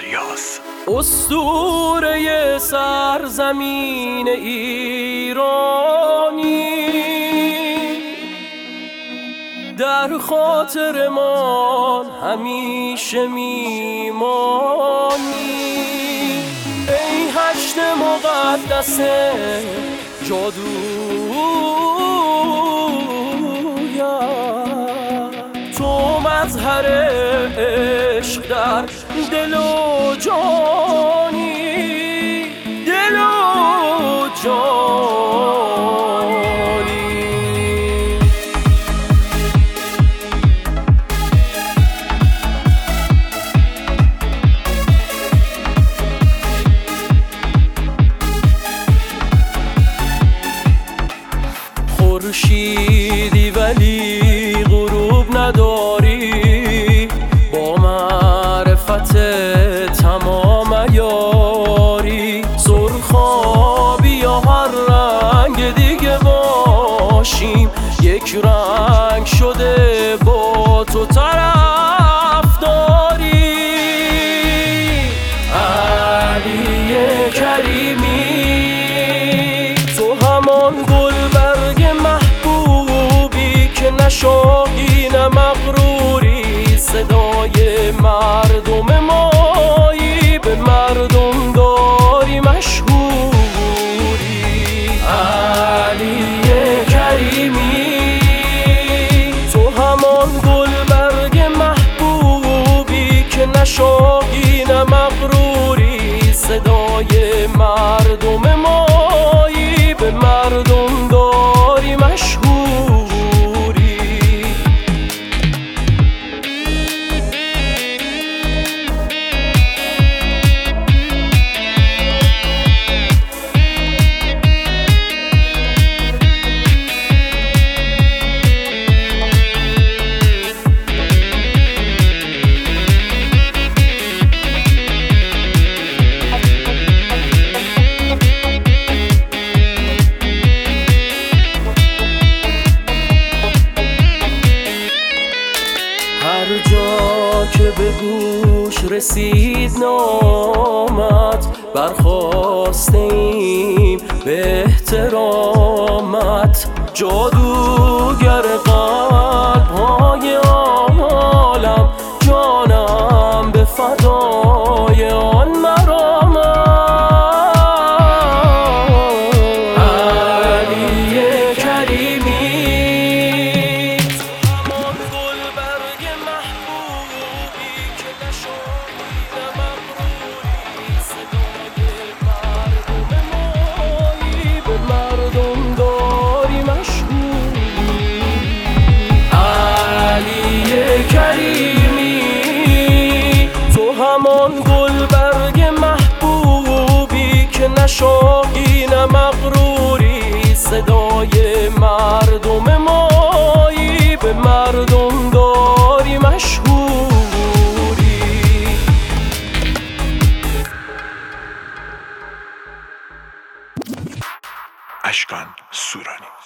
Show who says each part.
Speaker 1: الیاس،
Speaker 2: اسطوره سرزمین ایرانی، در خاطر ما همیشه میمانی. ای هشت مقدس جادویا، تو مظهر عشق در دل و جانی، دل و جانی. خورشیدی ولی غروب نداری، با معرفت تمام عیاری. سرخابی یا هر رنگ دیگه باشیم، یک رنگ شده با تو طرف داری. علی کریمی، تو همان گلبرگ محبوبی که نشاهی نه مغروری، صدای مردم مایی، به مردم داری مشهوری. علی کریمی، تو همان گلبرگ محبوبی که نشاهی نه مغروری، صدای مردم مایی، به مردم داری مشهوری. هر جا که به گوش رسید نامت، برخاسته ایم به احترامت. جادوگر قلب‌های عالم، جانم به فدای آن مرامت. علی کریمی، همان گلبرگ محبوبی که نشاهی نه مغروری، صدای مردم مایی، به مردم داری مشهوری.
Speaker 1: اشکان سورانی.